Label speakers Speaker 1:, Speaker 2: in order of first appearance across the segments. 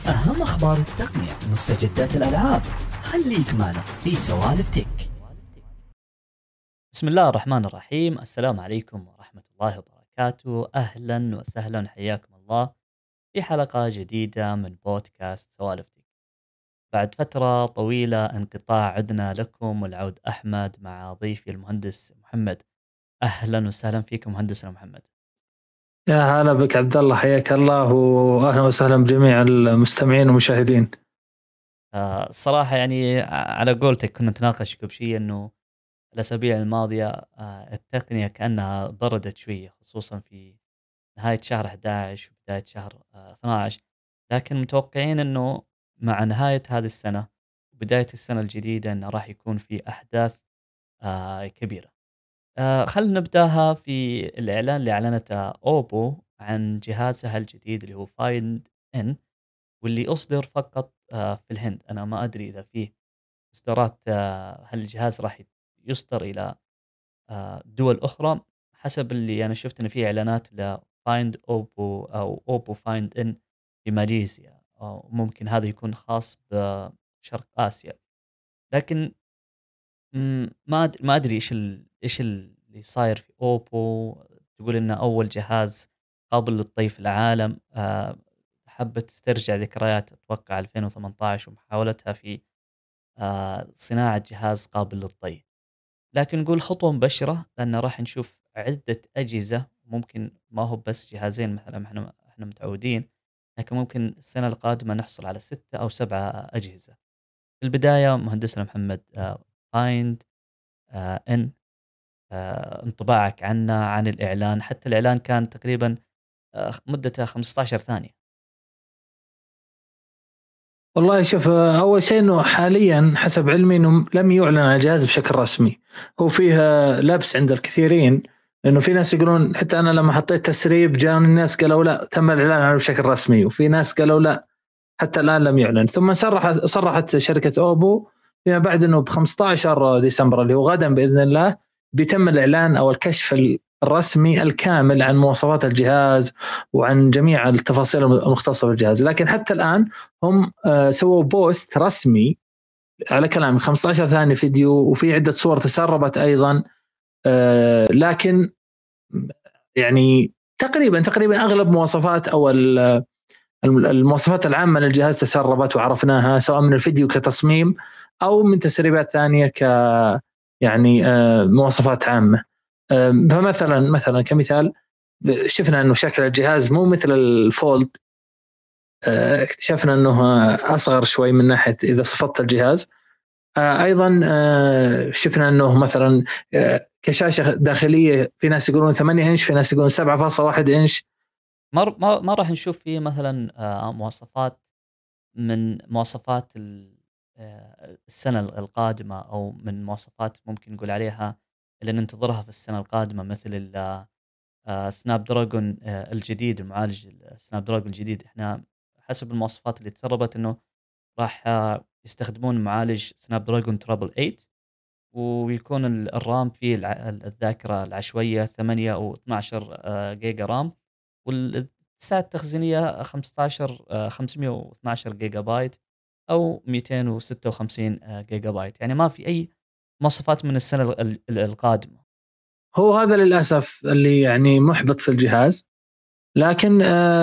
Speaker 1: أهم أخبار التقنية ومستجدات الألعاب، خليك معنا في سوالف تك.
Speaker 2: بسم الله الرحمن الرحيم. السلام عليكم ورحمة الله وبركاته. أهلا وسهلا، حياكم الله في حلقة جديدة من بودكاست سوالف تك. بعد فترة طويلة انقطاع عدنا لكم، والعود أحمد مع ضيفي المهندس محمد. أهلا وسهلا فيكم مهندسنا محمد.
Speaker 3: يا هلا بك عبد الله، حياك الله واهلا وسهلا بجميع المستمعين والمشاهدين.
Speaker 2: الصراحة يعني على قولتك كنا نتناقش قبل شيء أنه الأسابيع الماضية التقنية كأنها بردت شوية، خصوصا في نهاية شهر 11 وبداية شهر 12. لكن متوقعين انه مع نهاية هذه السنة وبداية السنة الجديدة انه راح يكون في احداث كبيرة. خلينا نبداها في الاعلان اللي اعلنته اوبو عن جهازها الجديد اللي هو فايند ان، واللي اصدر فقط في الهند. انا ما ادري اذا فيه اصدارات، هل الجهاز راح يصدر الى دول أخرى. حسب اللي أنا شُفت إن في إعلانات لFind Oppo أو Oppo Find In في ماليزيا، أو ممكن هذا يكون خاص بشرق آسيا. لكن ما أدري إيش اللي صاير في Oppo. تقول إنه أول جهاز قابل للطي في العالم. حبّت تسترجع ذكريات أتوقع 2018 ومحاولتها في صناعة جهاز قابل للطي. لكن نقول خطوة مبشرة، لأن راح نشوف عدة أجهزة. ممكن ما هو بس جهازين مثلا احنا متعودين، لكن ممكن السنة القادمة نحصل على 6 أو 7 أجهزة. في البداية مهندسنا محمد، فايند ان، انطباعك عنه، عن الإعلان. حتى الإعلان كان تقريبا مدته 15 ثانية.
Speaker 3: والله شوف، اول شيء انه حاليا حسب علمي انه لم يعلن عن الجهاز بشكل رسمي. هو فيها لبس عند الكثيرين، انه في ناس يقولون، حتى انا لما حطيت تسريب جاء الناس قالوا لا تم الاعلان عنه بشكل رسمي، وفي ناس قالوا لا حتى الان لم يعلن. ثم صرحت شركة اوبو فيما بعد انه ب 15 ديسمبر اللي هو غدا باذن الله بيتم الاعلان او الكشف الرسمي الكامل عن مواصفات الجهاز وعن جميع التفاصيل المختصة بالجهاز. لكن حتى الان هم سووا بوست رسمي على كلام 15 ثانية فيديو، وفي عدة صور تسربت ايضا. لكن يعني تقريبا اغلب مواصفات او المواصفات العامة للجهاز تسربت وعرفناها، سواء من الفيديو كتصميم أو من تسريبات ثانية يعني مواصفات عامة. فمثلا كمثال شفنا أنه شكل الجهاز مو مثل الفولد. اكتشفنا أنه أصغر شوي من ناحية إذا صفت الجهاز. أيضا شفنا أنه مثلا كشاشة داخلية، في ناس يقولون 8 إنش، في ناس يقولون 7.1 إنش.
Speaker 2: ما راح نشوف فيه مثلا مواصفات من مواصفات السنة القادمة، أو من مواصفات ممكن نقول عليها اللي ننتظرها في السنة القادمة، مثل سناب دراجون الجديد، المعالج السناب دراجون الجديد. احنا حسب المواصفات اللي تسربت انه راح يستخدمون معالج سناب دراجون ترابل 8، ويكون الرام فيه الذاكرة العشوائية 8 أو 12 جيجا رام، والسعة التخزينية 512 جيجا بايت أو 256 جيجا بايت. يعني ما في أي مواصفات من السنة القادمة.
Speaker 3: هو هذا للأسف اللي يعني محبط في الجهاز. لكن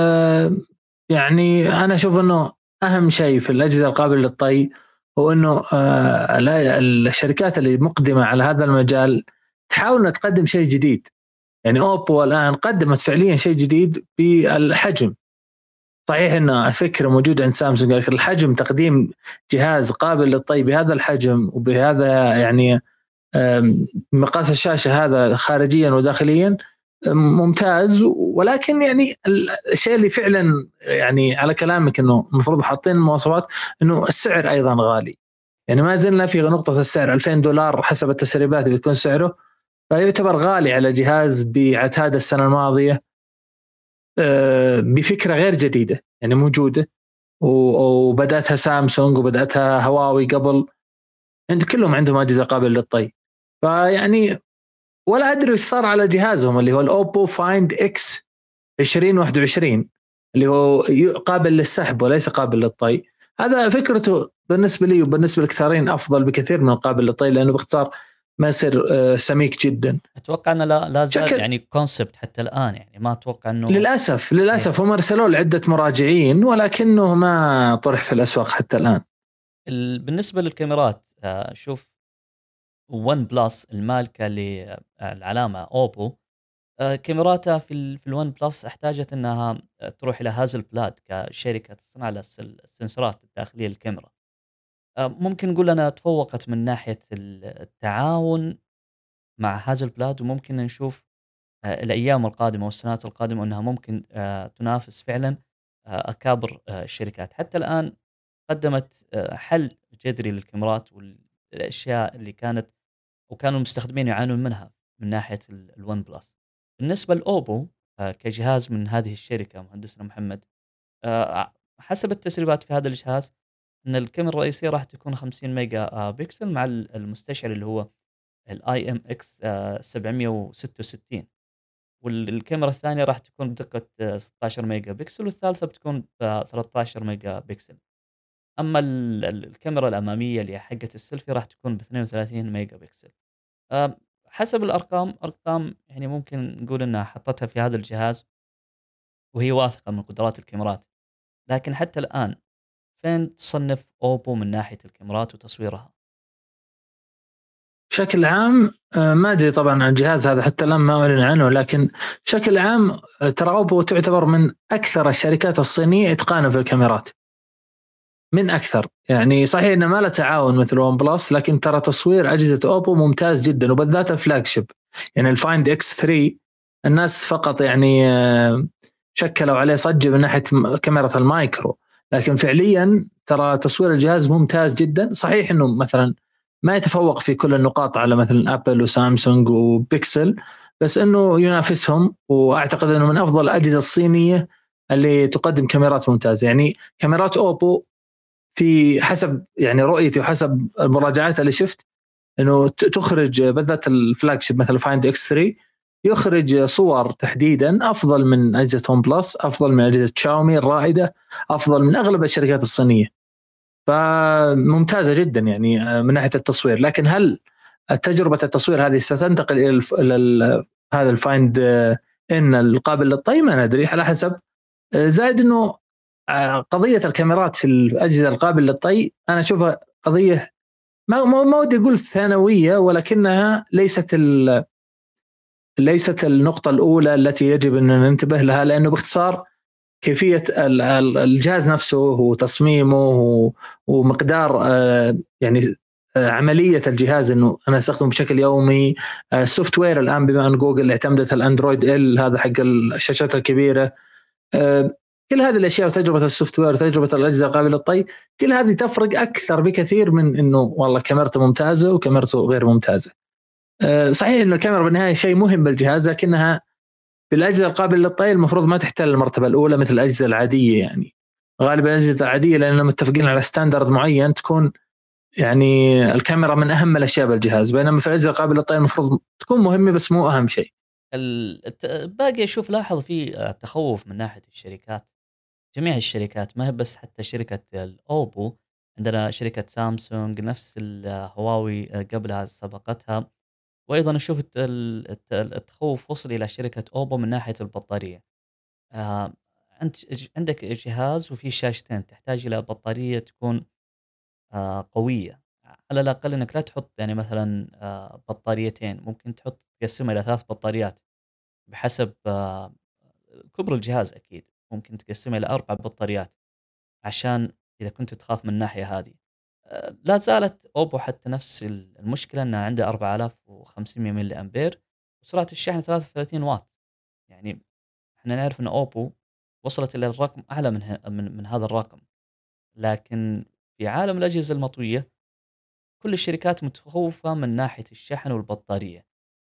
Speaker 3: يعني أنا أشوف أنه أهم شيء في الأجهزة القابلة للطي هو أنه الشركات اللي مقدمة على هذا المجال تحاول أن تقدم شيء جديد. يعني أوبو الآن قدمت فعليا شيء جديد بالحجم. صحيح أن الفكرة موجودة عند سامسونج، لكن الحجم، تقديم جهاز قابل للطي بهذا الحجم وبهذا يعني مقاس الشاشة هذا خارجيا وداخليا ممتاز. ولكن يعني الشيء اللي فعلا يعني على كلامك انه المفروض حاطين المواصفات، انه السعر ايضا غالي. يعني ما زلنا في نقطة السعر $2000 حسب التسريبات بيكون سعره، فيعتبر غالي على جهاز بعتاد السنة الماضية بفكرة غير جديدة يعني موجودة، وبدأتها سامسونج وبدأتها هواوي قبل، كلهم عندهم أجهزة قابلة للطي. فيعني ولا أدري إيش صار على جهازهم اللي هو الأوبو فايند إكس 2021. اللي هو قابل للسحب وليس قابل للطي. هذا فكرته بالنسبة لي وبالنسبة للكثيرين أفضل بكثير من القابل للطي، لأنه باختصار ما يصير سميك جدا.
Speaker 2: اتوقع انه لا زال
Speaker 3: شكل
Speaker 2: يعني كونسبت حتى الان، يعني ما اتوقع انه
Speaker 3: للأسف هم أرسلوه لعدة مراجعين ولكنه ما طرح في الأسواق حتى الآن.
Speaker 2: بالنسبه للكاميرات، شوف ون بلس المالكه للعلامه اوبو، كاميراتها في الون بلس احتاجت انها تروح الى هازل بلاد كشركه تصنع لها السنسورات الداخليه للكاميرا. ممكن نقول انها تفوقت من ناحيه التعاون مع هازل بلاد، وممكن نشوف الايام القادمه والسنوات القادمه انها ممكن تنافس فعلا اكابر الشركات. حتى الان قدمت حل جذري للكاميرات والاشياء اللي كانوا المستخدمين يعانون منها من ناحيه الون بلس. بالنسبه لاوبو كجهاز من هذه الشركه مهندسنا محمد، حسب التسريبات في هذا الجهاز ان الكاميرا الرئيسيه راح تكون 50 ميجا بكسل مع المستشعر اللي هو الاي ام اكس 766، والكاميرا الثانيه راح تكون بدقه 16 ميجا بكسل، والثالثه بتكون ب 13 ميجا بكسل. اما الكاميرا الاماميه اللي هي حقه السيلفي راح تكون ب 32 ميجا بكسل. حسب ارقام يعني ممكن نقول انها حطتها في هذا الجهاز وهي واثقه من قدرات الكاميرات. لكن حتى الان فين تصنف اوبو من ناحيه الكاميرات وتصويرها؟
Speaker 3: بشكل عام ما أدري طبعا عن الجهاز هذا حتى الآن ما أعلن عنه، لكن بشكل عام ترى أوبو تعتبر من أكثر الشركات الصينية إتقانا في الكاميرات، من أكثر. يعني صحيح إنه ما له تعاون مثل ون بلس، لكن ترى تصوير أجهزة أوبو ممتاز جدا، وبالذات الفلاج شيب. يعني الفايند اكس 3 الناس فقط يعني شكلوا عليه صجة من ناحية كاميرا المايكرو، لكن فعليا ترى تصوير الجهاز ممتاز جدا. صحيح إنه مثلا ما يتفوق في كل النقاط على مثلا أبل وسامسونج وبيكسل، بس إنه ينافسهم، وأعتقد إنه من أفضل الأجهزة الصينية اللي تقدم كاميرات ممتازة. يعني كاميرات أوبو في حسب يعني رؤيتي وحسب المراجعات اللي شفت انه تخرج بالذات الفلاج شيب مثل فايند اكس 3 يخرج صور تحديدا افضل من اجهزه ون بلس، افضل من اجهزه شاومي الرائده، افضل من اغلب الشركات الصينيه. فممتازه جدا يعني من ناحيه التصوير. لكن هل تجربه التصوير هذه ستنتقل الى هذا الفايند ان القابل للطي؟ ما ندري، على حسب. زائد انه قضيه الكاميرات في الاجهزه القابله للطي انا اشوفها قضيه ما ودي اقول ثانويه، ولكنها ليست النقطه الاولى التي يجب ان ننتبه لها، لانه باختصار كيفيه الجهاز نفسه وتصميمه ومقدار يعني عمليه الجهاز انه انا استخدمه بشكل يومي. السوفت وير الان بما ان جوجل اعتمدت الاندرويد هذا حق الشاشات الكبيره، كل هذه الاشياء وتجربه السوفت وير وتجربه الاجهزه القابله للطي، كل هذه تفرق اكثر بكثير من انه والله كاميرته ممتازه وكاميرته غير ممتازه. صحيح ان الكاميرا بالنهايه شيء مهم بالجهاز، لكنها بالاجهزه القابله للطي المفروض ما تحتل المرتبه الاولى مثل الاجهزه العاديه. يعني غالبا الاجهزه العاديه لاننا متفقين على ستاندرد معين تكون يعني الكاميرا من اهم الاشياء بالجهاز، بينما في الاجهزه القابله للطي المفروض تكون مهمه بس مو اهم شيء.
Speaker 2: باقي اشوف لاحظ في تخوف من ناحيه الشركات، جميع الشركات، ما هي بس حتى شركه الاوبو، عندنا شركه سامسونج، نفس الهواوي قبلها سبقتها. وايضا اشوف التخوف وصل الى شركه اوبو من ناحيه البطاريه. انت عندك جهاز وفي شاشتين، تحتاج الى بطاريه تكون قويه. على الاقل انك لا تحط يعني مثلا بطاريتين، ممكن تقسمها الى 3 بطاريات بحسب كبر الجهاز. اكيد ممكن تقسمها الى 4 بطاريات عشان اذا كنت تخاف من الناحيه هذه. لا زالت اوبو حتى نفس المشكله، انها عندها 4500 ملي امبير وسرعه الشحن 33 واط. يعني احنا نعرف ان اوبو وصلت الى الرقم اعلى من هذا الرقم، لكن في عالم الاجهزه المطويه كل الشركات متخوفه من ناحيه الشحن والبطاريه.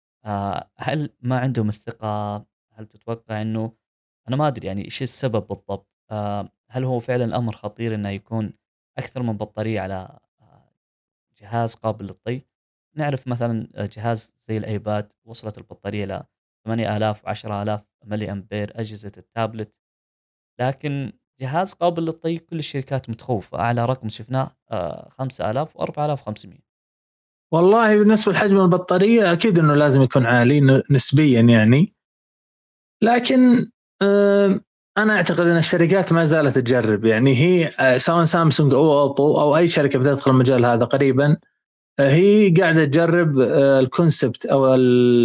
Speaker 2: هل ما عندهم الثقه؟ هل تتوقع انه، انا ما ادري يعني ايش السبب بالضبط. هل هو فعلا الامر خطير انه يكون اكثر من بطاريه على جهاز قابل للطي؟ نعرف مثلا جهاز زي الايباد وصلت البطاريه ل 8000 و10000 ملي امبير. اجهزه التابلت لكن جهاز قابل للطي كل الشركات متخوفة، أعلى رقم شفناه 5000 و4500.
Speaker 3: والله بالنسبة لحجم البطارية أكيد إنه لازم يكون عالي نسبيا يعني، لكن أنا أعتقد أن الشركات ما زالت تجرب، يعني هي سواء سامسونج أو أوبو أو أي شركة بتدخل المجال هذا قريبا، هي قاعدة تجرب الكونسبت أو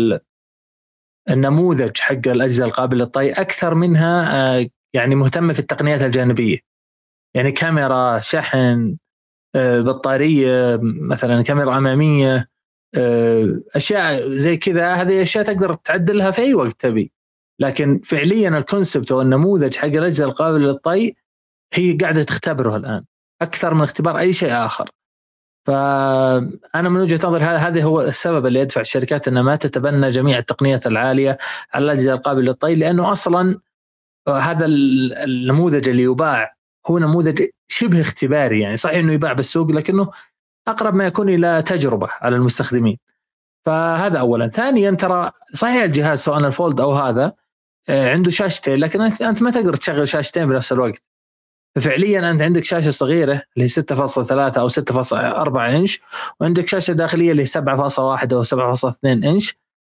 Speaker 3: النموذج حق الأجهزة القابلة للطي أكثر منها يعني مهتمة في التقنيات الجانبية، يعني كاميرا، شحن، بطارية مثلا، كاميرا أمامية، أشياء زي كذا. هذه أشياء تقدر تعدلها في أي وقت تبي، لكن فعليا الكونسبت أو النموذج حق الأجهزة القابلة للطي هي قاعدة تختبره الآن أكثر من اختبار أي شيء آخر. فأنا من وجهة نظري هذا هو السبب اللي يدفع الشركات أنها ما تتبنى جميع التقنيات العالية على الأجهزة القابلة للطي، لأنه أصلا هذا النموذج اللي يباع هو نموذج شبه اختباري، يعني صحيح أنه يباع بالسوق لكنه أقرب ما يكون إلى تجربة على المستخدمين. فهذا أولا. ثانيا ترى صحيح الجهاز سواء الفولد أو هذا عنده شاشتين، لكن أنت ما تقدر تشغل شاشتين بنفس الوقت. ففعليا أنت عندك شاشة صغيرة اللي هي 6.3 أو 6.4 إنش، وعندك شاشة داخلية اللي هي 7.1 أو 7.2 إنش.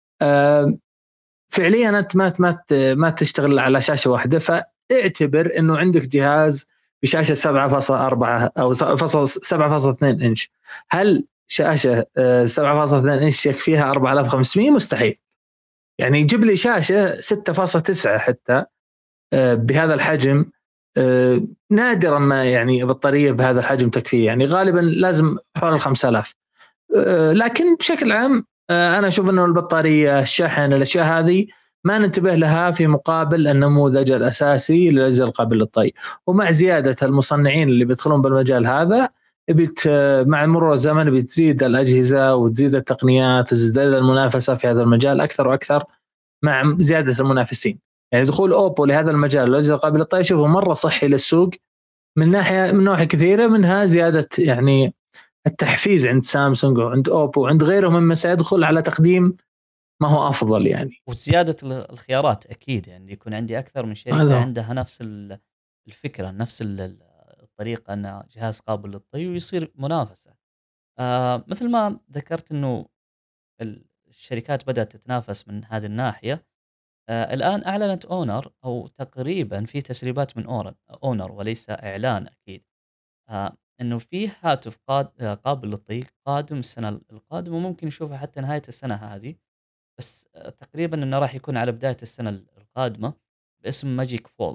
Speaker 3: فعليا أنت ما تشتغل على شاشة واحدة، فاعتبر إنه عندك جهاز بشاشة 7.4 أو 7.2 إنش. هل شاشة 7.2 إنش يكفيها 4500؟ مستحيل. يعني يجيب لي شاشة 6.9 حتى بهذا الحجم، نادرا ما يعني بطارية بهذا الحجم تكفيه، يعني غالبا لازم حوالي 5000. لكن بشكل عام أنا أشوف أنه البطارية، الشحن، الأشياء هذه ما ننتبه لها في مقابل النموذج الأساسي للأجهزة القابلة للطي. ومع زيادة المصنعين اللي بيدخلون بالمجال هذا مع مرور الزمن بتزيد الأجهزة وتزيد التقنيات وتزداد المنافسة في هذا المجال أكثر وأكثر مع زيادة المنافسين. يعني دخول أوبو لهذا المجال الأجهزة القابلة للطي شوفه مرة صحي للسوق من ناحية كثيرة، منها زيادة يعني التحفيز عند سامسونج وعند أوبو وعند غيرهم مما سيدخل على تقديم ما هو أفضل يعني.
Speaker 2: وزيادة الخيارات أكيد، يعني يكون عندي أكثر من شركة عندها نفس الفكرة، نفس الطريقة، أن جهاز قابل للطي ويصير منافسة. مثل ما ذكرت أنه الشركات بدأت تتنافس من هذه الناحية. الآن أعلنت أونر، أو تقريبا في تسريبات من أونر وليس إعلان أكيد، أنه في هاتف قابل للطي قادم السنة القادمة، وممكن نشوفه حتى نهاية السنة هذه، بس تقريبا أنه راح يكون على بداية السنة القادمة، باسم ماجيك فولد.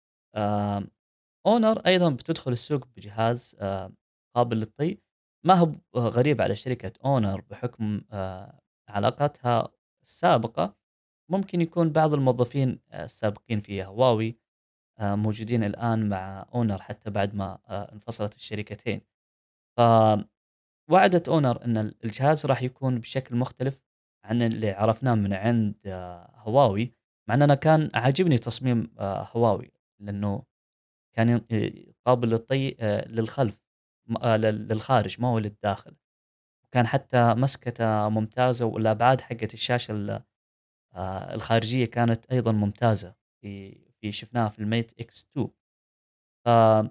Speaker 2: أونر أيضا بتدخل السوق بجهاز قابل للطي. ما هو غريب على شركة أونر بحكم علاقتها السابقة. ممكن يكون بعض الموظفين السابقين في هواوي موجودين الآن مع أونر حتى بعد ما انفصلت الشركتين. فوعدت أونر أن الجهاز راح يكون بشكل مختلف عن اللي عرفناه من عند هواوي، مع أننا كان عاجبني تصميم هواوي، لأنه كان قابل للطي للخلف، للخارج ما هو للداخل. وكان حتى مسكته ممتازة، والأبعاد حقت الشاشة الخارجية كانت أيضا ممتازة في شفناها في الميت إكس 2. ف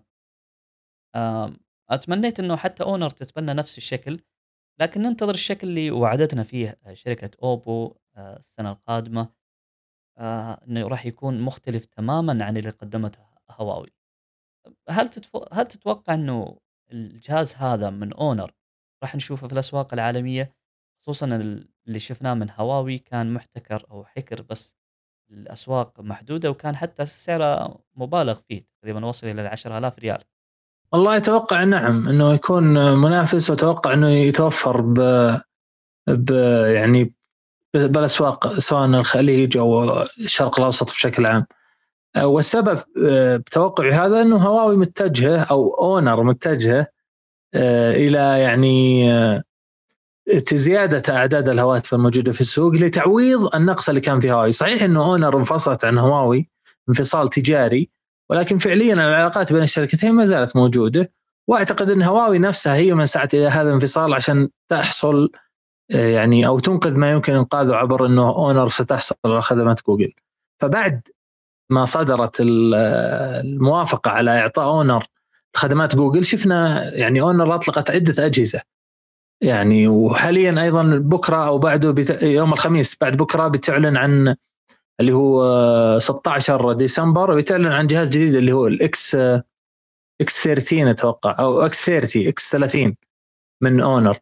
Speaker 2: أتمنيت أنه حتى أونر تتبنى نفس الشكل، لكن ننتظر الشكل اللي وعدتنا فيه شركة أوبو السنة القادمة، أنه راح يكون مختلف تماما عن اللي قدمته هواوي. هل تتوقع أنه الجهاز هذا من أونر راح نشوفه في الأسواق العالمية، خصوصا اللي شفناه من هواوي كان محتكر أو حكر، بس الأسواق محدودة، وكان حتى سعره مبالغ فيه، تقريبا وصل إلى 10,000 ريال.
Speaker 3: والله أتوقع نعم أنه يكون منافس، وأتوقع أنه يتوفر يعني بالأسواق سواء الخليج أو الشرق الأوسط بشكل عام. والسبب بتوقعي هذا أنه هواوي متجهة أو أونر متجهة إلى يعني زيادة أعداد الهواتف الموجودة في السوق لتعويض النقص اللي كان في هواوي. صحيح أنه أونر انفصلت عن هواوي انفصال تجاري، ولكن فعليا العلاقات بين الشركتين ما زالت موجودة، وأعتقد أن هواوي نفسها هي من سعت إلى هذا الانفصال عشان تحصل يعني أو تنقذ ما يمكن إنقاذه عبر أنه أونر ستحصل على خدمات جوجل. فبعد ما صدرت الموافقة على إعطاء أونر خدمات جوجل شفنا يعني أونر أطلقت عدة أجهزة يعني، وحاليا أيضا بكرة أو بعده يوم الخميس بعد بكرة بتعلن عن اللي هو 16 ديسمبر بتعلن عن جهاز جديد اللي هو الإكس 13 أتوقع أو إكس 30 من أونر،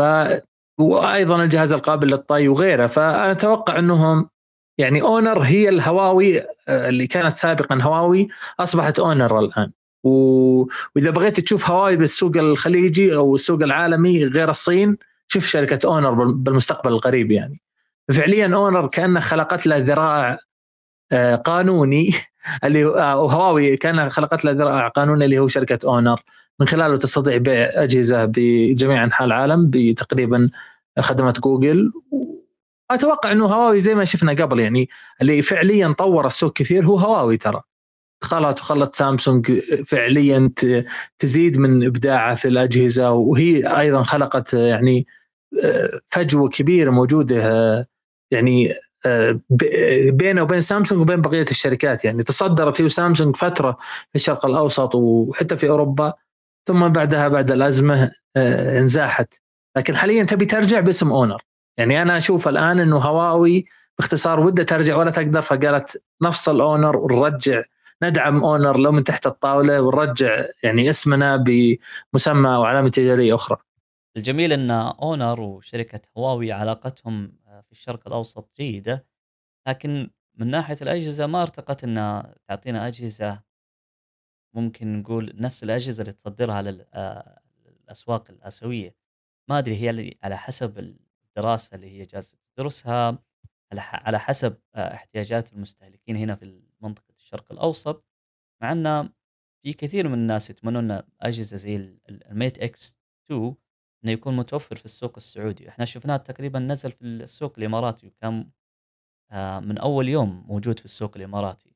Speaker 3: وأيضا الجهاز القابل للطي وغيره. فأنا أتوقع أنهم يعني أونر هي الهواوي اللي كانت سابقا هواوي أصبحت أونر الآن. وإذا بغيت تشوف هواوي بالسوق الخليجي أو السوق العالمي غير الصين شوف شركة أونر بالمستقبل القريب يعني. فعليا أونر كأنها خلقت له ذراع قانوني اللي هواوي كان خلقت له ذراع قانوني اللي هو شركة أونر، من خلاله تستطيع بيع أجهزة بجميع أنحاء العالم بتقريبا خدمات جوجل. أتوقع أنه هواوي زي ما شفنا قبل يعني اللي فعليا طور السوق كثير هو هواوي، ترى خلت سامسونج فعليا تزيد من إبداعها في الأجهزة، وهي أيضا خلقت يعني فجوة كبيرة موجودة يعني بينه وبين سامسونج وبين بقية الشركات. يعني تصدرت هي وسامسونج فترة في الشرق الأوسط وحتى في أوروبا، ثم بعدها بعد الأزمة انزاحت، لكن حاليا تبي ترجع باسم أونر. يعني أنا أشوف الآن أنه هواوي باختصار ودها ترجع ولا تقدر، فقالت نفصل أونر ونرجع ندعم أونر لو من تحت الطاولة ونرجع يعني اسمنا بمسمى أو علامة تجارية أخرى.
Speaker 2: الجميل أن أونر وشركة هواوي علاقتهم في الشرق الأوسط جيدة، لكن من ناحية الأجهزة ما ارتقت أن تعطينا أجهزة ممكن نقول نفس الأجهزة اللي تصدرها للأسواق الآسيوية. ما أدري هي اللي على حسب الدراسة اللي هي جالسة تدرسها على حسب احتياجات المستهلكين هنا في منطقة الشرق الأوسط، مع أن في كثير من الناس يتمنون أن أجهزة زي الميت إكس 2 إنه يكون متوفر في السوق السعودي. إحنا شفناه تقريبا نزل في السوق الإماراتي وكان من أول يوم موجود في السوق الإماراتي.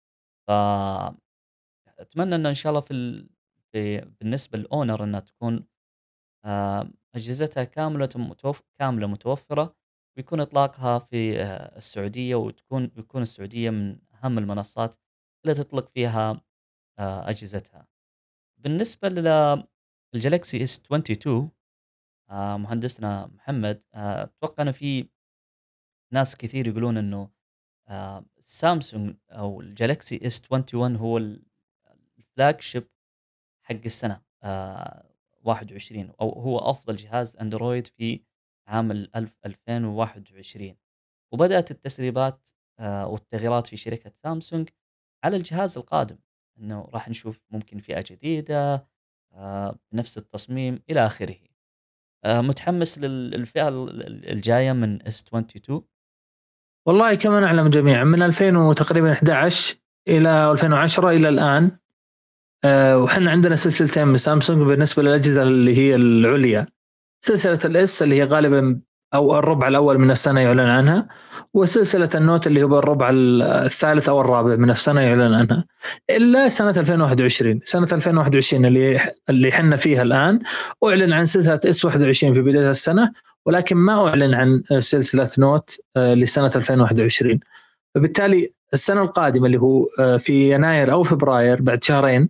Speaker 2: فأتمنى أن شاء الله بالنسبة للأونر أنها تكون أجهزتها كاملة متوفرة، ويكون إطلاقها في السعودية، ويكون السعودية من أهم المنصات اللي تطلق فيها أجهزتها. بالنسبة للجالكسي S22 مهندسنا محمد، أتوقع أنه في ناس كثير يقولون أنه سامسونج أو الجالكسي S21 هو الفلاج شيب حق السنة 21، أو هو أفضل جهاز أندرويد في عام 2021. وبدأت التسريبات والتغييرات في شركة سامسونج على الجهاز القادم، أنه راح نشوف ممكن فئة جديدة بنفس التصميم إلى آخره. متحمس للفئة الجاية من S22؟
Speaker 3: والله كما نعلم جميعا من 2011 إلى 2010 إلى الآن وحنا عندنا سلسلتين من سامسونج بالنسبة للأجهزة اللي هي العليا، سلسلة الإس اللي هي غالبا أو الربع الأول من السنة يعلن عنها، وسلسلة النوت اللي هو بالربع الثالث أو الرابع من السنة يعلن عنها، إلا سنة 2021. سنة 2021 اللي حنا فيها الآن أعلن عن سلسلة S21 في بداية السنة، ولكن ما أعلن عن سلسلة نوت لسنة 2021. فبالتالي السنة القادمة اللي هو في يناير أو فبراير بعد شهرين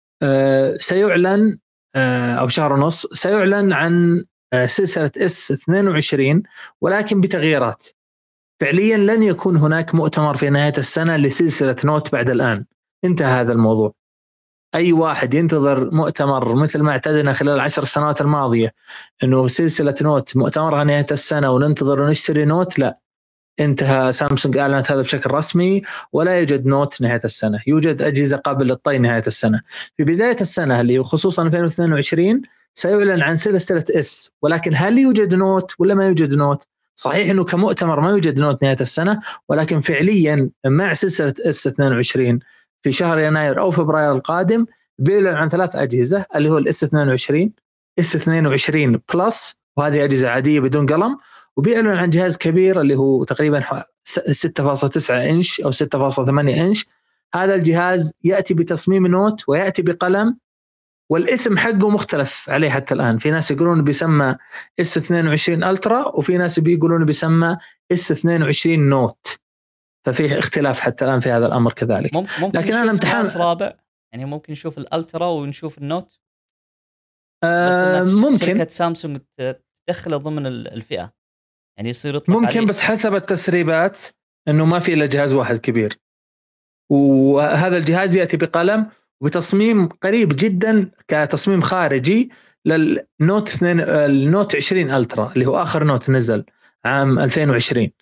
Speaker 3: سيعلن أو شهر ونص سيعلن عن سلسلة S22 ولكن بتغييرات. فعليا لن يكون هناك مؤتمر في نهاية السنة لسلسلة نوت بعد الآن، انتهى هذا الموضوع. أي واحد ينتظر مؤتمر مثل ما اعتدنا خلال 10 سنوات الماضية أنه سلسلة نوت مؤتمرها نهاية السنة وننتظر ونشتري نوت، لا، انتهى. سامسونج أعلنت هذا بشكل رسمي، ولا يوجد نوت نهاية السنة، يوجد أجهزة قابلة للطي نهاية السنة. في بداية السنة اللي خصوصا 2022 سيعلن عن سلسلة S، ولكن هل يوجد نوت ولا ما يوجد نوت؟ صحيح أنه كمؤتمر ما يوجد نوت نهاية السنة، ولكن فعليا مع سلسلة S22 في شهر يناير أو فبراير القادم بيعلن عن 3 أجهزة اللي هو S22 S22 بلس، وهذه أجهزة عادية بدون قلم، وبيعلن عن جهاز كبير اللي هو تقريبا 6.9 إنش أو 6.8 إنش. هذا الجهاز يأتي بتصميم نوت ويأتي بقلم، والاسم حقه مختلف عليه حتى الآن. في ناس يقولون بيسمى S22 ألترا، وفي ناس بيقولون بيسمى S22 نوت. ففي اختلاف حتى الآن في هذا الأمر كذلك.
Speaker 2: ممكن
Speaker 3: لكن أنا
Speaker 2: نشوف
Speaker 3: امتحان
Speaker 2: جهاز رابع، يعني ممكن نشوف الالترا ونشوف النوت، بس ان
Speaker 3: ممكن
Speaker 2: شركه سامسونج تدخله ضمن الفئه، يعني يصير يطلق عليه.
Speaker 3: بس حسب التسريبات انه ما في الا جهاز واحد كبير، وهذا الجهاز ياتي بقلم وبتصميم قريب جدا كتصميم خارجي للنوت 2 النوت 20 الترا اللي هو اخر نوت نزل عام 2020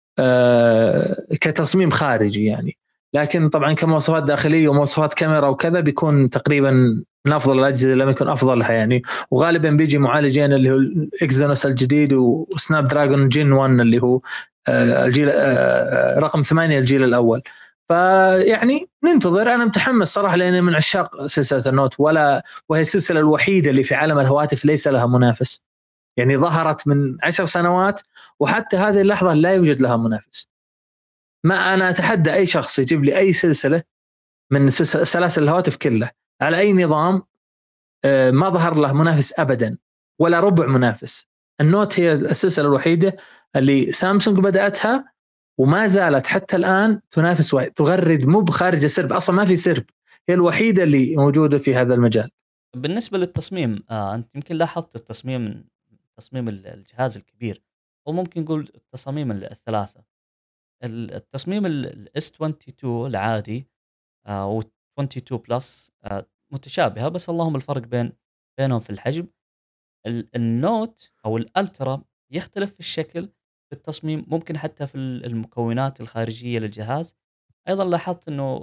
Speaker 3: كتصميم خارجي يعني. لكن طبعا كمواصفات داخليه ومواصفات كاميرا وكذا بيكون تقريبا من افضل الاجهزه، لم يكن افضلها يعني. وغالبا بيجي معالجين اللي هو الاكزينوس الجديد وسناب دراجون جين 1 اللي هو الجيل رقم 8 الجيل الاول. فيعني ننتظر. انا متحمس صراحه لاني من عشاق سلسله النوت، وهي السلسله الوحيده اللي في عالم الهواتف ليس لها منافس، يعني ظهرت من 10 سنوات وحتى هذه اللحظه لا يوجد لها منافس. ما انا اتحدى اي شخص يجيب لي اي سلسله من سلاسل الهواتف كلها على اي نظام ما ظهر له منافس ابدا ولا ربع منافس. النوت هي السلسله الوحيده اللي سامسونج بداتها وما زالت حتى الان تنافس تغرد، مو بخارج السرب، اصلا ما في سرب، هي الوحيده اللي موجوده في هذا المجال.
Speaker 2: بالنسبه للتصميم، انت يمكن لاحظت تصميم الجهاز الكبير، او ممكن نقول التصاميم الثلاثه. التصميم الاس 22 العادي و 22 بلس متشابهه، بس اللهم الفرق بينهم في الحجم. النوت او الالترا يختلف في الشكل، في التصميم، ممكن حتى في المكونات الخارجيه للجهاز. ايضا لاحظت انه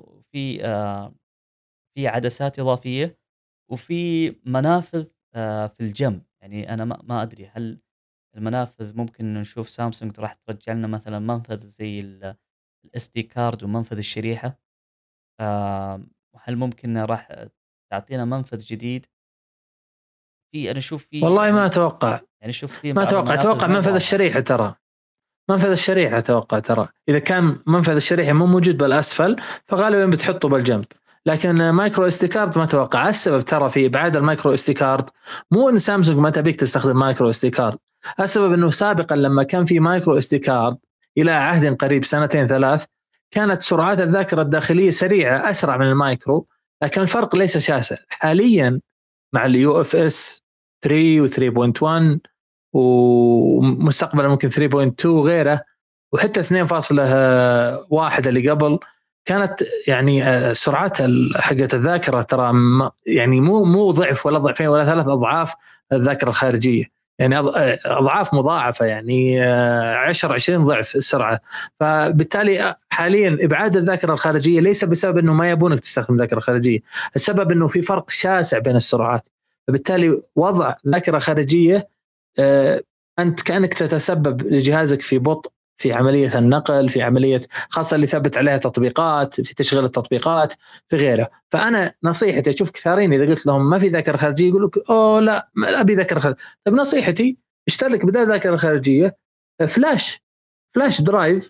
Speaker 2: في عدسات اضافيه، وفي منافذ في الجنب. يعني انا ما ادري هل المنافذ ممكن نشوف سامسونج راح ترجع لنا مثلا منفذ زي الاس دي كارد ومنفذ الشريحه، وهل ممكن راح تعطينا منفذ جديد؟ انا اشوف في
Speaker 3: والله ما اتوقع،
Speaker 2: يعني اشوف في
Speaker 3: ما
Speaker 2: بعض
Speaker 3: اتوقع،
Speaker 2: المنافذ
Speaker 3: اتوقع
Speaker 2: ما هي
Speaker 3: منفذ
Speaker 2: واضحه.
Speaker 3: الشريحه ترى، منفذ الشريحه اتوقع ترى اذا كان منفذ الشريحه مو موجود بالاسفل فغالبا بتحطه بالجنب. لكن مايكرو اس دي كارد ما اتوقع. السبب ترى في ابعاد المايكرو اس دي كارد مو ان سامسونج ما تبيك تستخدم مايكرو اس دي كارد، السبب انه سابقا لما كان في مايكرو اس دي كارد الى عهد قريب سنتين ثلاث كانت سرعات الذاكره الداخليه سريعه اسرع من المايكرو، لكن الفرق ليس شاسع. حاليا مع اليو اف اس 3 و 3.1 ومستقبلا ممكن 3.2 وغيره، وحتى 2.1 اللي قبل، كانت يعني سرعات حقت الذاكره ترى يعني مو ضعف ولا ضعفين ولا 3 اضعاف الذاكره الخارجيه، يعني اضعاف مضاعفه، يعني 10 20 ضعف السرعه. فبالتالي حاليا ابعاد الذاكره الخارجيه ليس بسبب انه ما يبونك تستخدم ذاكره خارجيه، السبب انه في فرق شاسع بين السرعات. فبالتالي وضع ذاكره خارجيه أنت كأنك تتسبب لجهازك في بطء في عملية النقل، في عملية خاصة اللي ثبت عليها تطبيقات، في تشغيل التطبيقات، في غيره. فأنا نصيحتي، أشوف كثيرين إذا قلت لهم ما في ذاكرة خارجية يقول لك أوه لا ما أبي ذاكرة خارجية. طيب نصيحتي اشترك بدل ذاكرة خارجية فلاش درايف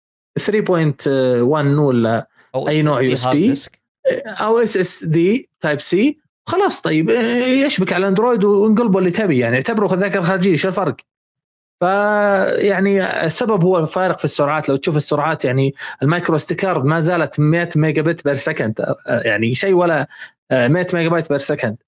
Speaker 3: 3.1 ولا
Speaker 2: او
Speaker 3: أي
Speaker 2: اس
Speaker 3: نوع
Speaker 2: اس
Speaker 3: يو
Speaker 2: دي
Speaker 3: اس
Speaker 2: هارد
Speaker 3: بي
Speaker 2: ديسك.
Speaker 3: أو اس اس دي تايب سي خلاص. طيب يشبك على اندرويد وانقلبه اللي تبي، يعني اعتبره ذاكرة خارجية، شو الفرق؟ فيعني السبب هو الفارق في السرعات. لو تشوف السرعات يعني المايكرو اس دي كارد ما زالت 100 ميجا بت بير سكند، يعني شيء ولا 100 ميجا بايت بير سكند.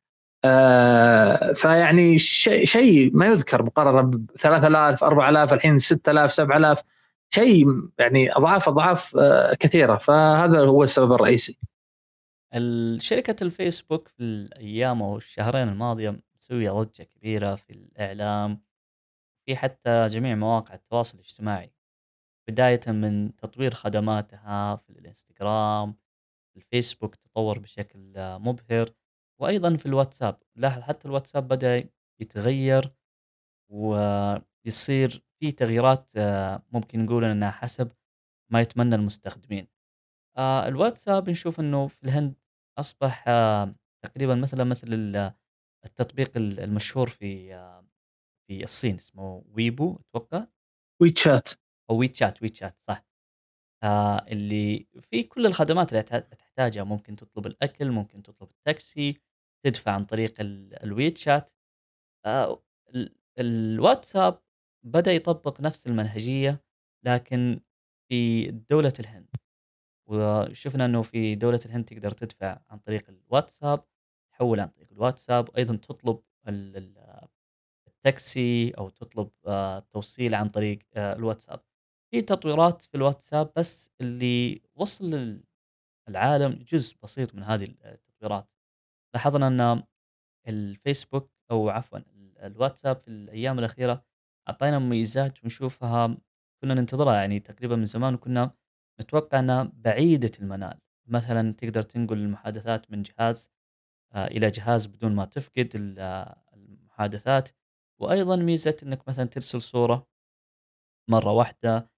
Speaker 3: فيعني شيء ما يذكر مقارنه ب 3000 4000 الحين 6000 7000، شيء يعني اضعاف كثيره. فهذا هو السبب الرئيسي.
Speaker 2: شركه الفيسبوك في الايام او الشهرين الماضيه مسويه ضجه كبيره في الاعلام، في حتى جميع مواقع التواصل الاجتماعي، بداية من تطوير خدماتها في الانستغرام. الفيسبوك تطور بشكل مبهر، وأيضا في الواتساب. لاحظ حتى الواتساب بدأ يتغير ويصير في تغييرات، ممكن نقول أنها حسب ما يتمنى المستخدمين. الواتساب نشوف أنه في الهند أصبح تقريبا مثل التطبيق المشهور في الصين، اسمه ويبو أتوقع،
Speaker 3: ويتشات.
Speaker 2: أو ويتشات صح. اللي فيه كل الخدمات اللي تحتاجها، ممكن تطلب الأكل، ممكن تطلب التاكسي، تدفع عن طريق الويتشات. الواتساب بدأ يطبق نفس المنهجية، لكن في دولة الهند، وشفنا إنه في دولة الهند تقدر تدفع عن طريق الواتساب، تحوّل عن طريق الواتساب، وأيضًا تطلب التاكسي أو تطلب توصيل عن طريق الواتساب. في تطويرات في الواتساب بس اللي وصل للعالم جزء بسيط من هذه التطويرات. لاحظنا أن الفيسبوك أو عفوًا الواتساب في الأيام الأخيرة أعطانا مميزات ونشوفها كنا ننتظرها يعني تقريبًا من زمان، وكنا نتوقع أنها بعيدة المنال. مثلًا تقدر تنقل المحادثات من جهاز إلى جهاز بدون ما تفقد المحادثات، وأيضًا ميزة إنك مثلًا ترسل صورة مرة واحدة،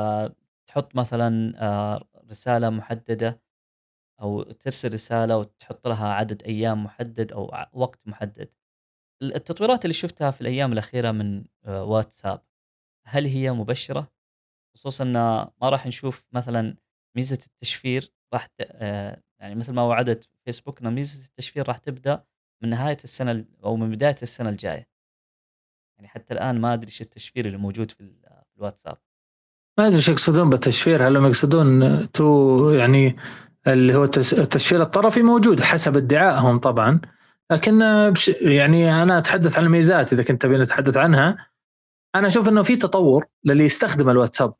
Speaker 2: تحط مثلًا رسالة محددة، أو ترسل رسالة وتحط لها عدد أيام محدد أو وقت محدد. التطويرات اللي شُفتها في الأيام الأخيرة من واتساب، هل هي مبشرة؟ خصوصًا إن ما راح نشوف مثلًا ميزة التشفير راح يعني مثل ما وعدت فيسبوك إن ميزة التشفير راح تبدأ من نهاية السنة أو من بداية السنة الجاية. يعني حتى الآن ما أدري إيش التشفير اللي موجود في الواتساب.
Speaker 3: ما ادري ايش يقصدون بالتشفير، هل هم يقصدون يعني اللي هو التشفير الطرفي موجود حسب ادعائهم طبعا، لكن يعني انا اتحدث عن الميزات اذا كنت تبي نتحدث عنها. انا اشوف انه في تطور للي يستخدم الواتساب،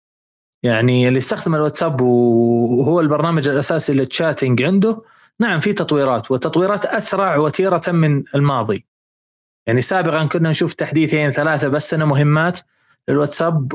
Speaker 3: يعني اللي يستخدم الواتساب وهو البرنامج الاساسي للتشاتنج عنده، نعم في تطويرات، وتطويرات اسرع وتيرة من الماضي. يعني سابقا كنا نشوف تحديثين ثلاثة بس سنة مهمات للواتساب،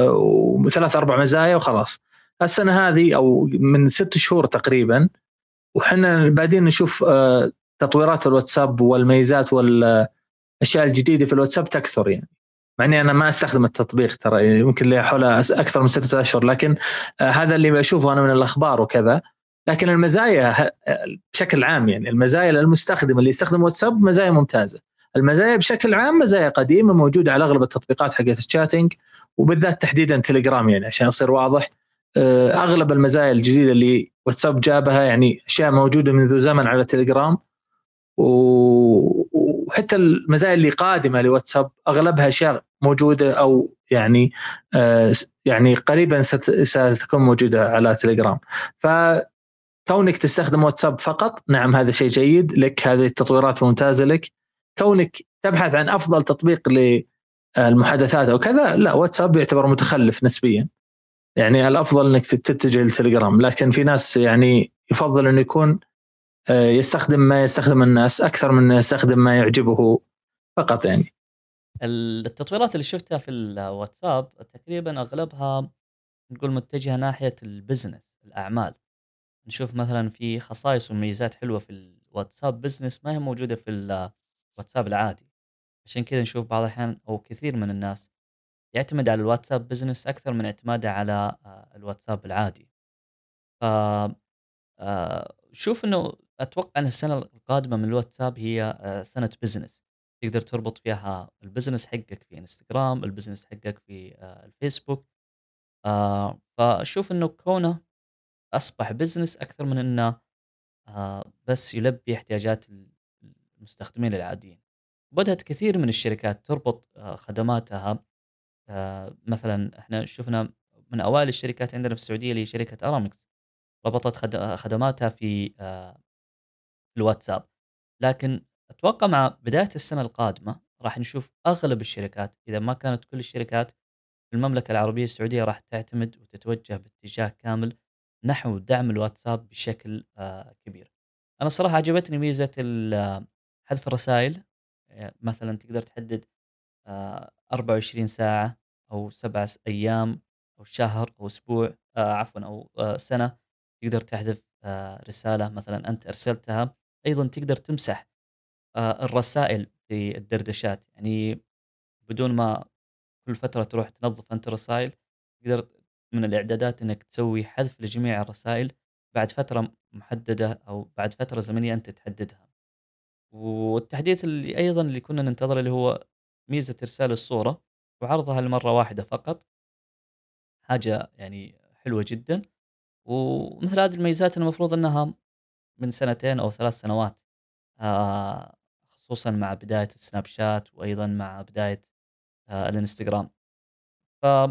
Speaker 3: وثلاث أربع مزايا وخلاص. السنة هذه أو من 6 شهور تقريبا وحنا بعدين نشوف تطويرات الواتساب والميزات والأشياء الجديدة في الواتساب تكثر. يعني مع اني انا ما استخدم التطبيق ترى، يعني يمكن لي حول اكثر من 6 اشهر، لكن هذا اللي بشوفه انا من الاخبار وكذا. لكن المزايا بشكل عام، يعني المزايا للمستخدم اللي يستخدم واتساب مزايا ممتازه. المزايا بشكل عام مزايا قديمه موجوده على اغلب التطبيقات حقت الشاتنج، وبالذات تحديدا تليجرام، يعني عشان يصير واضح. اغلب المزايا الجديده اللي واتساب جابها يعني اشياء موجوده منذ زمن على تليجرام، وحتى المزايا اللي قادمه لواتساب اغلبها اشياء موجوده، او يعني يعني قريبا ستكون موجوده على تليجرام. فكونك تستخدم واتساب فقط، نعم هذا شيء جيد لك، هذه التطويرات ممتازه لك. كونك تبحث عن افضل تطبيق للمحادثات او كذا، لا واتساب يعتبر متخلف نسبيا، يعني الافضل انك تتجه للتليجرام. لكن في ناس يعني يفضل انه يكون يستخدم ما يستخدم الناس أكثر من يستخدم ما يعجبه فقط يعني.
Speaker 2: التطويرات اللي شُفتها في الواتساب تقريبًا أغلبها نقول متجهة ناحية الbusiness، الأعمال. نشوف مثلًا في خصائص ومميزات حلوة في الواتساب business ما هي موجودة في الواتساب العادي. عشان كذا نشوف بعض الأحيان أو كثير من الناس يعتمد على الواتساب business أكثر من اعتماده على الواتساب العادي. ف شوف إنه أتوقع إن السنة القادمة من الواتساب هي سنة business. تقدر تربط فيها الbusiness حقك في إنستجرام، الbusiness حقك في الفيسبوك. فأشوف إنه كونه أصبح business أكثر من إنه بس يلبي احتياجات المستخدمين العاديين. بدأت كثير من الشركات تربط خدماتها. مثلًا إحنا شفنا من أوائل الشركات عندنا في السعودية اللي هي شركة أرامكس، ربطت خدماتها في الواتساب. لكن أتوقع مع بداية السنة القادمة راح نشوف أغلب الشركات، إذا ما كانت كل الشركات في المملكة العربية السعودية، راح تعتمد وتتوجه باتجاه كامل نحو دعم الواتساب بشكل كبير. أنا الصراحة عجبتني ميزة حذف الرسائل. مثلًا تقدر تحدد 24 ساعة أو 7 أيام أو شهر أو أسبوع، عفوًا أو سنة، تقدر تحذف رسالة مثلًا أنت أرسلتها. أيضًا تقدر تمسح الرسائل في الدردشات، يعني بدون ما كل فترة تروح تنظف أنت الرسايل، تقدر من الإعدادات إنك تسوي حذف لجميع الرسائل بعد فترة محددة أو بعد فترة زمنية أنت تحددها. والتحديث اللي أيضًا اللي كنا ننتظره اللي هو ميزة إرسال الصورة وعرضها لمرة واحدة فقط، حاجة يعني حلوة جدًا. ومثل هذه الميزات المفروض أنها من سنتين أو 3 سنوات، خصوصًا مع بداية السناب شات وأيضًا مع بداية الإنستجرام. ف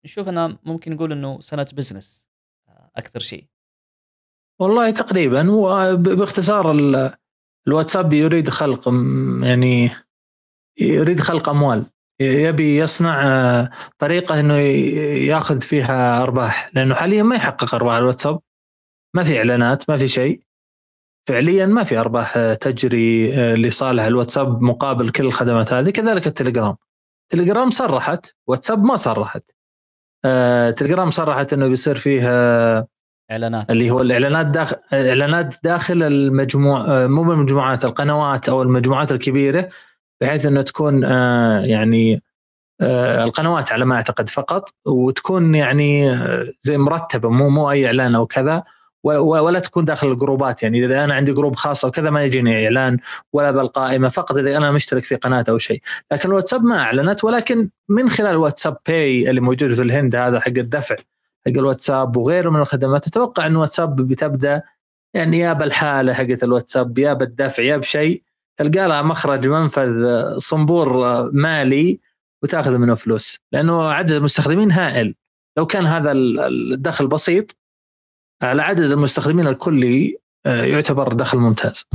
Speaker 2: نشوف أنها ممكن نقول إنه سنة بزنس أكثر شيء.
Speaker 3: والله تقريبا، وباختصار الواتساب يريد خلق يعني يريد خلق أموال، يبي يصنع طريقة إنه ياخذ فيها أرباح، لأنه حاليا ما يحقق أرباح الواتساب، ما في إعلانات، ما في شيء فعليا، ما في أرباح تجري لصالح الواتساب مقابل كل الخدمات هذه. كذلك التليجرام صرحت، واتساب ما صرحت. تليجرام صرحت إنه بيصير فيه
Speaker 2: إعلانات.
Speaker 3: اللي هو إعلانات داخل المجموع، مو بالمجموعات، القنوات أو المجموعات الكبيرة، بحيث إنه تكون يعني القنوات على ما أعتقد فقط، وتكون يعني زي مرتبة، مو أي إعلان أو كذا، ولا تكون داخل الجروبات. يعني إذا أنا عندي جروب خاص أو كذا ما يجيني إعلان، ولا بالقائمة، فقط إذا أنا مشترك في قناة أو شيء. لكن الواتساب ما أعلنت، ولكن من خلال واتساب باي اللي موجود في الهند، هذا حق الدفع حق الواتساب وغيره من الخدمات، أتوقع أن واتساب بتبدأ يعني يا بالحالة حقت الواتساب، يا بالدفع، يا بشيء تلقى لها مخرج، منفذ، صنبور مالي، وتاخذ منه فلوس، لأنه عدد المستخدمين هائل. لو كان هذا الدخل بسيط على عدد المستخدمين الكلي، يعتبر دخل ممتاز.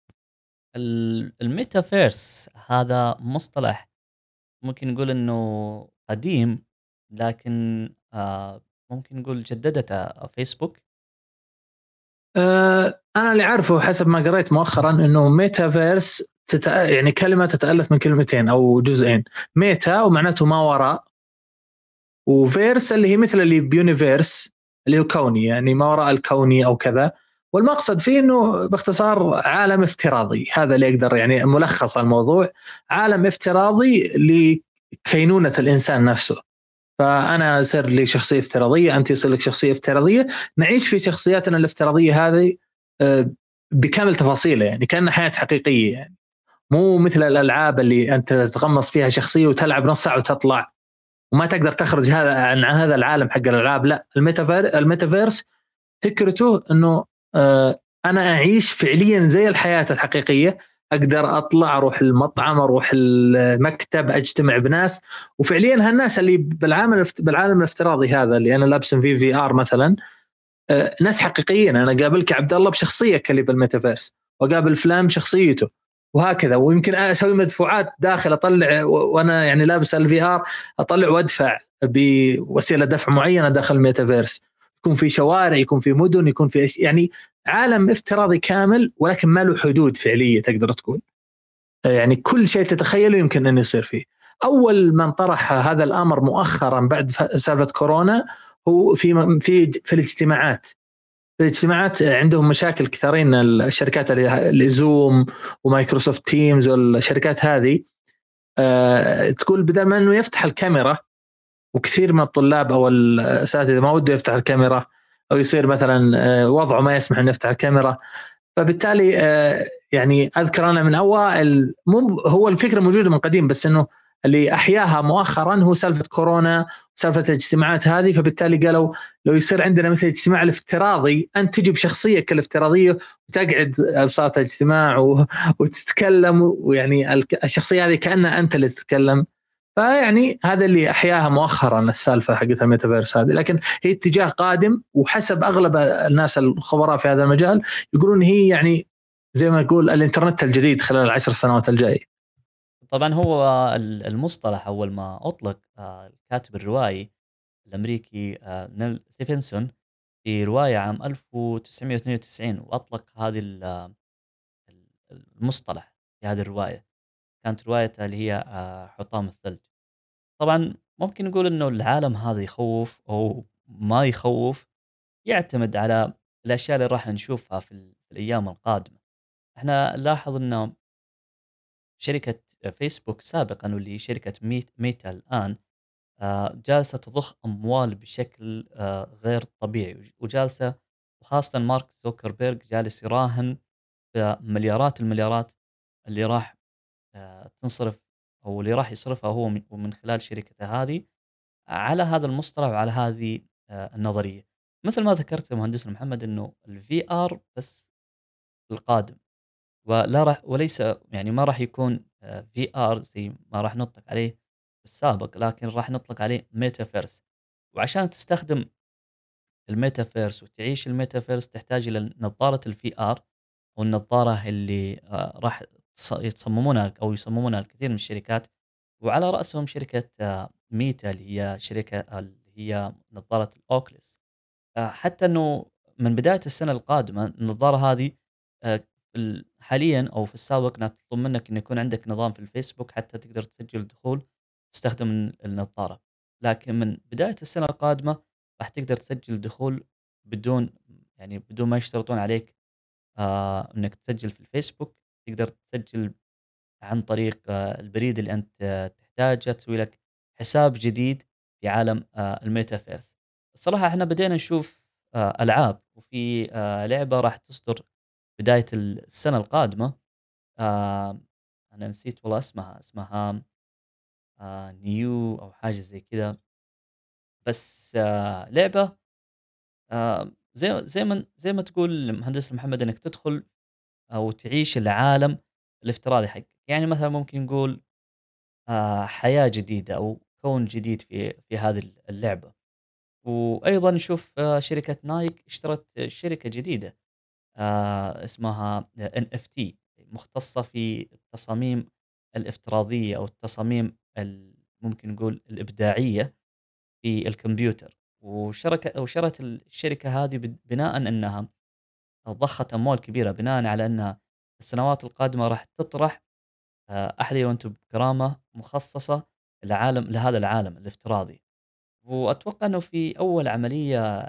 Speaker 2: الميتافيرس هذا مصطلح ممكن نقول إنه قديم، لكن ممكن نقول جددته فيسبوك.
Speaker 3: أنا اللي عارفه حسب ما قريت مؤخرا إنه ميتافيرس يعني كلمة تتألف من كلمتين أو جزئين. ميتا ومعناته ما وراء، وفيرس اللي هي مثل اللي بيونيفيرس اللي هو كوني، يعني ما وراء الكوني أو كذا. والمقصد فيه إنه باختصار عالم افتراضي، هذا اللي أقدر يعني ملخص الموضوع، عالم افتراضي لكينونة الإنسان نفسه. فأنا أصير لي شخصية افتراضية، أنت يصير لك شخصية افتراضية، نعيش في شخصياتنا الافتراضية هذه بكامل تفاصيله، يعني كأنها حياة حقيقية، يعني مو مثل الألعاب اللي أنت تتغمص فيها شخصية وتلعب نص ساعة وتطلع وما تقدر تخرج عن هذا العالم حق الألعاب. لا، الميتافيرس فكرته أنه أنا أعيش فعليا زي الحياة الحقيقية، أقدر أطلع، أروح المطعم، أروح المكتب، أجتمع بناس، وفعليا هالناس اللي بالعالم الافتراضي هذا اللي أنا لابس فيه في آر مثلا، ناس حقيقيين. أنا قابلك عبد الله بشخصية كلي بالميتافيرس، وقابل فلان بشخصيته، وهكذا. ويمكن أسوي مدفوعات داخل، أطلع وأنا يعني لابس الفي آر، أطلع وأدفع بوسيلة دفع معينة داخل الميتافيرس. يكون في شوارع، يكون في مدن، يكون في يعني عالم افتراضي كامل، ولكن ما له حدود فعلية تقدر تقول. يعني كل شيء تتخيله يمكن أن يصير فيه. أول من طرح هذا الأمر مؤخرا بعد سالفة كورونا هو في الاجتماعات عندهم مشاكل كثيرين الشركات اللي زوم ومايكروسوفت تيمز والشركات هذه. تقول بدل ما أنه يفتح الكاميرا، وكثير من الطلاب أو الأساتذة ما وده يفتح الكاميرا، أو يصير مثلا وضعه ما يسمح أن يفتح الكاميرا، فبالتالي يعني أذكر أنا من أوائل، مو هو الفكرة موجودة من قديم، بس أنه اللي أحياها مؤخرا هو سالفة كورونا، سالفة الاجتماعات هذه. فبالتالي قالوا لو يصير عندنا مثل الاجتماع الافتراضي، أنت تجي بشخصية الافتراضية وتقعد بصالة الاجتماع وتتكلم، ويعني الشخصية هذه كأنها أنت اللي تتكلم. فيعني هذا اللي أحياها مؤخرا السالفة حقت الميتافيرس هذه، لكن هي اتجاه قادم، وحسب أغلب الناس الخبراء في هذا المجال يقولون هي يعني زي ما نقول الإنترنت الجديد خلال 10 سنوات الجاية.
Speaker 2: طبعا هو المصطلح أول ما أطلق الكاتب الروائي الأمريكي نيل ستيفنسون في رواية عام 1992، وأطلق هذه المصطلح في هذه الرواية. كانت روايته اللي هي حطام الثلج. طبعا ممكن نقول إنه العالم هذا يخوف أو ما يخوف، يعتمد على الأشياء اللي راح نشوفها في الأيام القادمة. احنا نلاحظ إنه شركة فيسبوك سابقا، واللي شركة ميتا الآن، جالسة تضخ أموال بشكل غير طبيعي، وجالسة، وخاصة مارك زوكربيرغ جالس يراهن بمليارات المليارات اللي راح تنصرف، أو اللي راح يصرفها هو من خلال شركته هذه على هذا المصطلح وعلى هذه النظرية. مثل ما ذكرت مهندسنا محمد إنه الفي آر بس القادم، ولا راح، وليس يعني ما راح يكون في آر زي ما راح نطلق عليه في السابق، لكن راح نطلق عليه ميتافيرس. وعشان تستخدم الميتافيرس وتعيش الميتافيرس تحتاج إلى نظارة الفي ار، والنظارة اللي راح يتصممونها أو يصممونها الكثير من الشركات، وعلى رأسهم شركة ميتا اللي هي شركة اللي هي نظارة الأوكلس. حتى إنه من بداية السنة القادمة النظارة هذه آآ حاليًا أو في السابق إنها تطلب منك إنه يكون عندك نظام في الفيسبوك حتى تقدر تسجل دخول تستخدم النظارة، لكن من بداية السنة القادمة راح تقدر تسجل دخول بدون يعني بدون ما يشترطون عليك إنك تسجل في الفيسبوك، تقدر تسجل عن طريق البريد اللي أنت تحتاجه، تسوي لك حساب جديد في عالم الMetaverse. الصراحة إحنا بدينا نشوف ألعاب، وفي لعبة راح تصدر بداية السنة القادمة. أنا نسيت والله اسمها نيو أو حاجة زي كذا، بس لعبة زي ما تقول مهندس محمد إنك تدخل أو تعيش العالم الافتراضي حقك، يعني مثلًا ممكن نقول حياة جديدة أو كون جديد في هذه اللعبة. وأيضًا نشوف شركة نايك اشترت شركة جديدة اسمها NFT مختصة في التصاميم الافتراضية أو التصاميم ممكن نقول الإبداعية في الكمبيوتر، وشرت الشركة هذه بناءً أنها ضخت أموال كبيرة بناءً على أنها السنوات القادمة راح تطرح أحذية وأنتم بكرامة مخصصة لهذا العالم الافتراضي. وأتوقع إنه في أول عملية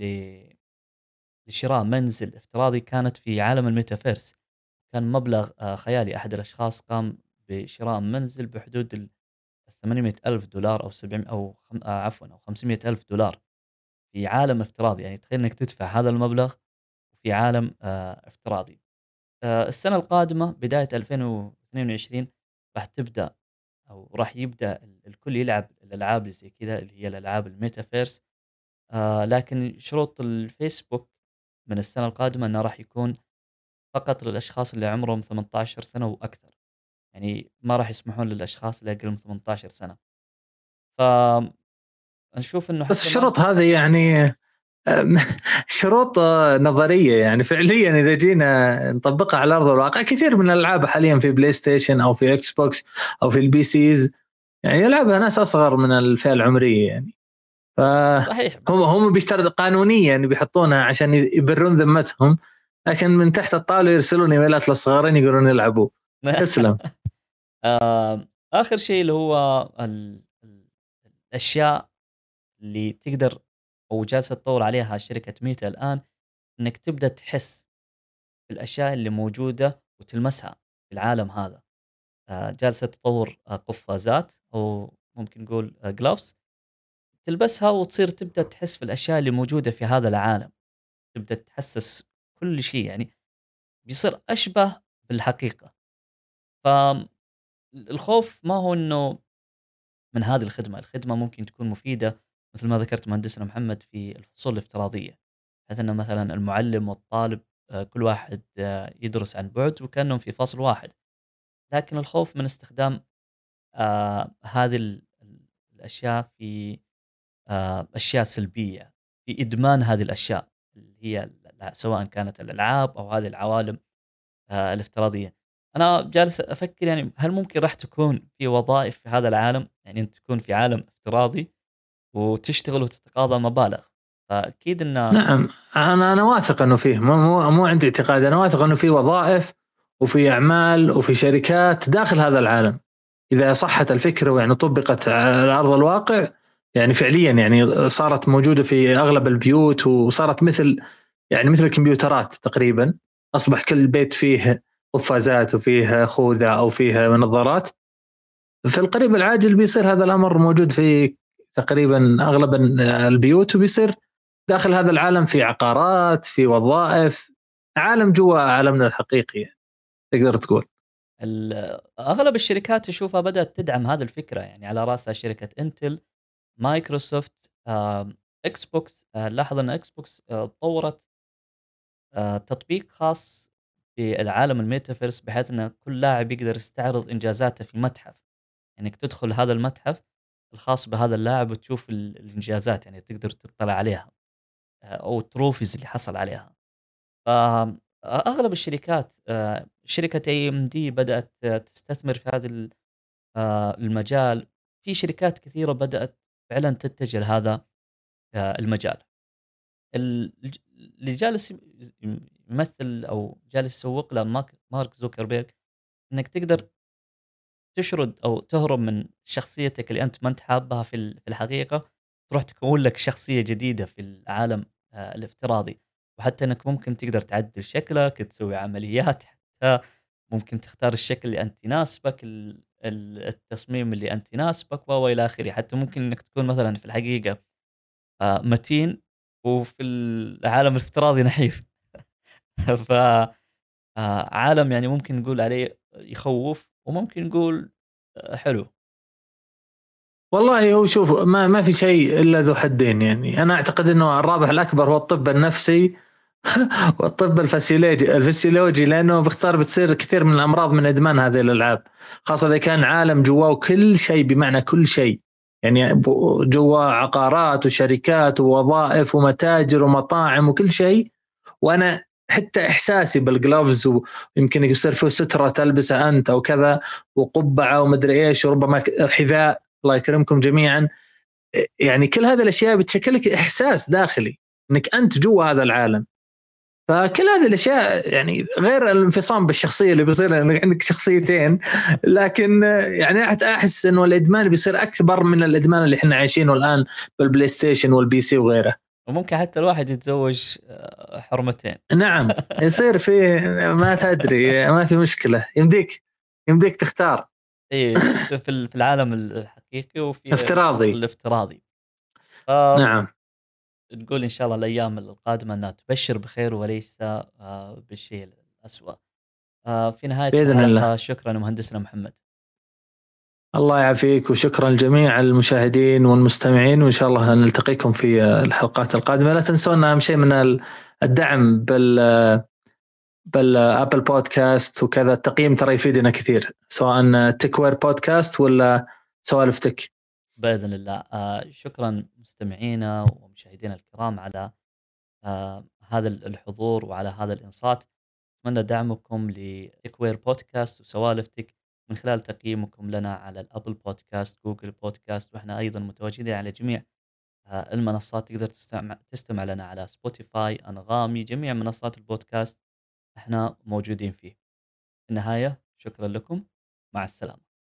Speaker 2: لشراء منزل افتراضي كانت في عالم الميتافيرس، كان مبلغ خيالي. أحد الأشخاص قام بشراء منزل بحدود 800,000 دولار أو 700 أو عفوا أو 500,000 دولار في عالم افتراضي. يعني تخيل إنك تدفع هذا المبلغ في عالم افتراضي. السنة القادمة بداية 2022 راح تبدأ أو راح يبدأ الكل يلعب الألعاب اللي زي كذا اللي هي الألعاب الميتافيرس. لكن شروط الفيسبوك من السنة القادمة إنه راح يكون فقط للأشخاص اللي عمرهم 18 سنة وأكثر، يعني ما راح يسمحون للأشخاص اللي أقل من 18 سنة. فنشوف إنه
Speaker 3: بس
Speaker 2: حتى ما
Speaker 3: الشروط هذه يعني آمم، شروط نظرية، يعني فعليًا إذا جينا نطبقها على أرض الواقع كثير من الألعاب حاليًا في بلاي ستيشن أو في إكس بوكس أو في الPCs يعني يلعبها ناس أصغر من الفئة العمرية يعني. فهم
Speaker 2: صحيح بس
Speaker 3: هم بيشترطوا قانونيًا بيحطونها عشان يبرون ذمتهم، لكن من تحت الطاولة يرسلون إيميلات للصغارين يقولون يلعبوا. تسلم.
Speaker 2: آخر شيء اللي هو الأشياء اللي تقدر أو جالسة تطوّر عليها شركة ميتا الآن، إنك تبدأ تحس بالأشياء اللي موجودة وتلمسها في العالم هذا. جالسة تطوّر قفازات أو ممكن نقول gloves تلبسها وتصير تبدأ تحس في الأشياء اللي موجودة في هذا العالم، تبدأ تحسّس كل شيء، يعني بيصير أشبه بالحقيقة. الخوف ما هو إنه من هذه الخدمة ممكن تكون مفيدة مثل ما ذكرت مهندسنا محمد في الفصول الافتراضية، بحيث أن مثلًا المعلم والطالب كل واحد يدرس عن بُعد وكأنهم في فصل واحد. لكن الخوف من استخدام هذه الأشياء في أشياء سلبية، في إدمان هذه الأشياء اللي هي سواء كانت الألعاب أو هذه العوالم الافتراضية. أنا جالس أفكر يعني هل ممكن راح تكون في وظائف في هذا العالم؟ يعني أنت تكون في عالم افتراضي وتشتغل وتتقاضى مبالغ، فأكيد إن
Speaker 3: نعم، أنا واثق إنه فيه، مو عندي اعتقاد، أنا واثق إنه في وظائف وفي أعمال وفي شركات داخل هذا العالم. إذا صحت الفكرة ويعني طبقت على أرض الواقع يعني فعليًا يعني صارت موجودة في أغلب البيوت وصارت مثل الكمبيوترات تقريبًا، أصبح كل بيت فيه قفازات وفيه خوذة أو فيه نظارات. في القريب العاجل بيصير هذا الأمر موجود في تقريبًا أغلب البيوت، وبيصير داخل هذا العالم في عقارات، في وظائف، عالم جوا عالمنا الحقيقي يعني، تقدر تقول.
Speaker 2: أغلب الشركات تشوفها بدأت تدعم هذه الفكرة، يعني على رأسها شركة انتل، مايكروسوفت، اكس بوكس. لاحظ ان اكس بوكس طورت تطبيق خاص في العالم الميتافيرس بحيث ان كل لاعب يقدر يستعرض انجازاته في متحف. انك تدخل هذا المتحف الخاص بهذا اللاعب وتشوف الإنجازات، يعني تقدر تطّلع عليها أو التروفيز اللي حصل عليها. فأغلب الشركات شركة AMD بدأت تستثمر في هذا المجال. في شركات كثيرة بدأت فعلًا تتجه لهذا المجال. الج اللي جالس يمثل أو جالس يسوّق له مارك زوكربيرج، إنك تقدر تشرد أو تهرب من شخصيتك اللي أنت ما أنت حابها في الحقيقة، تروح تكوّن لك شخصية جديدة في العالم الافتراضي. وحتى إنك ممكن تقدر تعدل شكلك، تسوي عمليات، حتى ممكن تختار الشكل اللي أنت يناسبك، التصميم اللي أنت يناسبك وإلى آخره. حتى ممكن إنك تكون مثلًا في الحقيقة متين، وفي العالم الافتراضي نحيف. ف عالم يعني ممكن نقول عليه يخوّف، وممكن نقول حلو.
Speaker 3: والله هو شوف، ما في شيء إلا ذو حدين. يعني أنا أعتقد إنه الرابح الأكبر هو الطب النفسي والطب الفسيولوجي، لأنه باختصار بتصير كثير من الأمراض من إدمان هذه الألعاب، خاصة إذا كان عالم جواه كل شيء، بمعنى كل شيء. يعني جواه عقارات وشركات ووظائف ومتاجر ومطاعم وكل شيء. وأنا حتى إحساسي بالجلوفز، ويمكن يصير فيه سترة تلبسها أنت أو كذا، وقبعة ومدري إيش، وربما حذاء، الله يكرمكم جميعا. يعني كل هذه الأشياء بتشكلك إحساس داخلي إنك أنت جوا هذا العالم. فكل هذه الأشياء يعني غير الانفصام بالشخصية اللي بيصير عندك شخصيتين. لكن يعني أحس إنه الإدمان بيصير أكبر من الإدمان اللي إحنا عايشينه الآن بالبلاي ستيشن والبي سي وغيره.
Speaker 2: وممكن حتى الواحد يتزوج حرمتين.
Speaker 3: نعم، يصير فيه، ما تدري، ما في مشكلة، يمديك تختار.
Speaker 2: إيه، في العالم الحقيقي وفي
Speaker 3: افتراضي.
Speaker 2: الافتراضي. فنقول
Speaker 3: نعم،
Speaker 2: إن شاء الله الأيام القادمة أنها تبشر بخير وليس بالشيء الأسوأ. في نهاية
Speaker 3: بإذن الله.
Speaker 2: الحلقة شكرًا مهندسنا محمد.
Speaker 3: الله يعافيك، وشكرا لجميع المشاهدين والمستمعين، وإن شاء الله نلتقيكم في الحلقات القادمة. لا تنسون أهم شيء من الدعم بالابل بودكاست وكذا. التقييم ترى يفيدنا كثير، سواء تكوير بودكاست ولا سوالف تك.
Speaker 2: بإذن الله. شكرًا مستمعينا ومشاهدينا الكرام على هذا الحضور وعلى هذا الإنصات. أتمنى دعمكم لتكوير بودكاست وسوالف تك من خلال تقييمكم لنا على الأبل بودكاست، جوجل بودكاست، وإحنا أيضًا متواجدين على جميع المنصات. تقدر تستمع لنا على سبوتيفاي، أنغامي، جميع منصات البودكاست إحنا موجودين فيه. في النهاية شكرًا لكم، مع السلامة.